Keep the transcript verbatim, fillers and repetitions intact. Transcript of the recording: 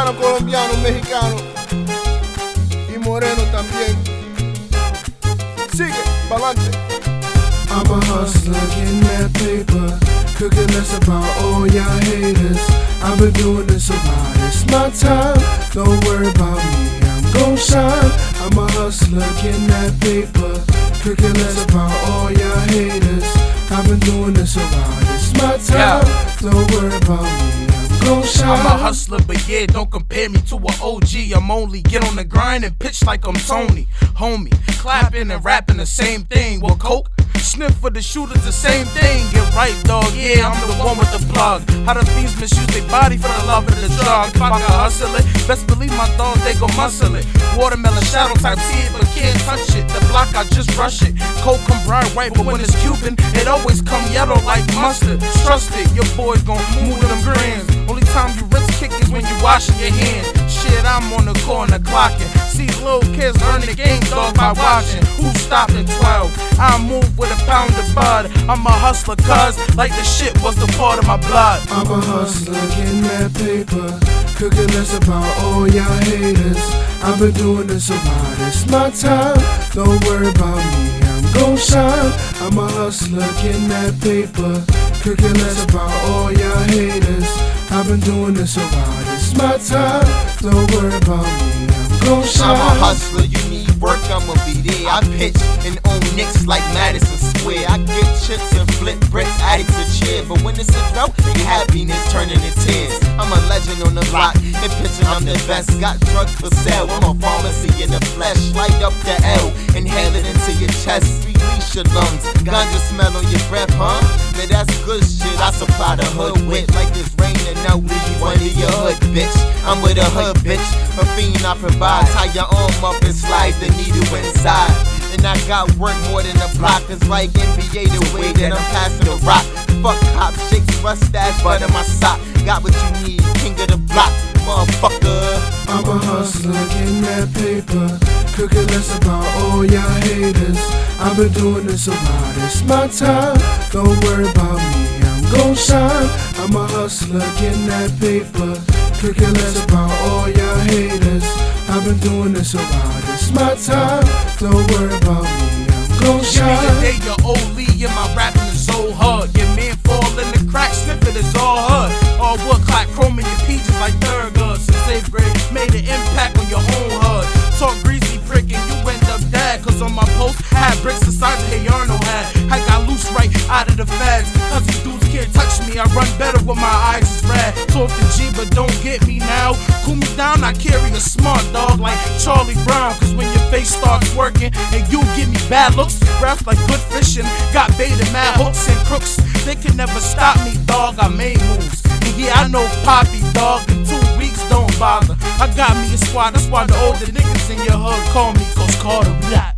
dominicano, colombiano, mexicano y moreno también. Sigue, pa'lante. I'm a hustler, getting that paper, cooking less about all y'all haters. I've been doing this a while, it's my time. Don't worry about me, I'm gon' shine. I'm a hustler, getting that paper, cooking less about all y'all haters. I've been doing this a while, it's my time. Don't worry about me, I'm gon' shine. I'm a hustler, but yeah, don't compare me to an O G. I'm only get on the grind and pitch like I'm Tony. Homie, clapping and rapping the same thing. Well, coke, sniff for the shooters, the same thing. Get right, dog, yeah, I'm the one with the plug. How the fiends misuse their body for the love of the drug. If I can hustle it, best believe my dogs, they gon' muscle it. Watermelon shadow type, see it, but can't touch it. The block, I just rush it. Coke come bright white, but when it's Cuban, it always come yellow like mustard. Trust it, your boys gon' move them grams. Only time you rinse kick is when you washing your hands. Shit, I'm on the corner clocking. See little kids learn the game, dog, by watching. Who stopped at twelve? I move with a pound of bud. I'm a hustler, cuz like the shit was the part of my blood. I'm a hustler, getting that paper, cooking less about all y'all haters. I've been doing this a while, it's my time. Don't worry about me, I'm gon' shine. I'm a hustler, getting that paper, cooking less about all y'all haters. I've been doing this a while, it's my time. Don't worry about me, I'm gon' shine. I'm a hustler, you need work, I'ma be there. I pitch and own Knicks like Madison Square. I get chips and flip bricks, addicts a cheer. But when it's a drought, your happiness turning to tears. I'm a legend on the block, and pitching I'm the best. Got drugs for sale, I'm a pharmacy in the flesh. Light up the L, inhale it into your chest. Release your lungs, ganja smell on your breath, huh? Now that's good shit, I supply the hood with. Like it's raining out, leave you under your hood, bitch. I'm with a hood, bitch. A fiend I provide. Tie your arm up and slide the needle inside. And I got work more than a block. It's like N B A the way that I'm passing the rock. Fuck cop shakes, mustache, butter my sock. Got what you need, king of the block, motherfucker. I'm a hustler, getting that paper, cooking less about all y'all haters. I've been doing this a while, it's my time. Don't worry about me, I'm gon' shine. I'm a hustler, getting that paper, cooking less about all y'all haters. I've been doing this a while, it's my time. Don't worry about me, I'm gon' shine. Give me a day, your old Lee, and my rapping is so hard. Your man fall in the crack, sniffing is all hard. All wood clock, chrome in your peaches like third guard. Since eighth grade, made an impact on your own hard. Talk greasy prick and you end up dead. Cause on my post, had bricks the size of Hayarno had. I got loose right out of the feds. Cause these dudes can't touch me, I run better when my eyes is red. Talk to G, but don't get me now. Cool me down, I carry a smart dog like Charlie Brown. Cause when your face starts working and you give me bad looks, raps like good fishing, got baited mad hooks and crooks. They can never stop me, dog, I made moves. And yeah, I know Poppy, dog, in two weeks don't bother. I got me a squad, that's why the older niggas in your hood call me Coach Carter.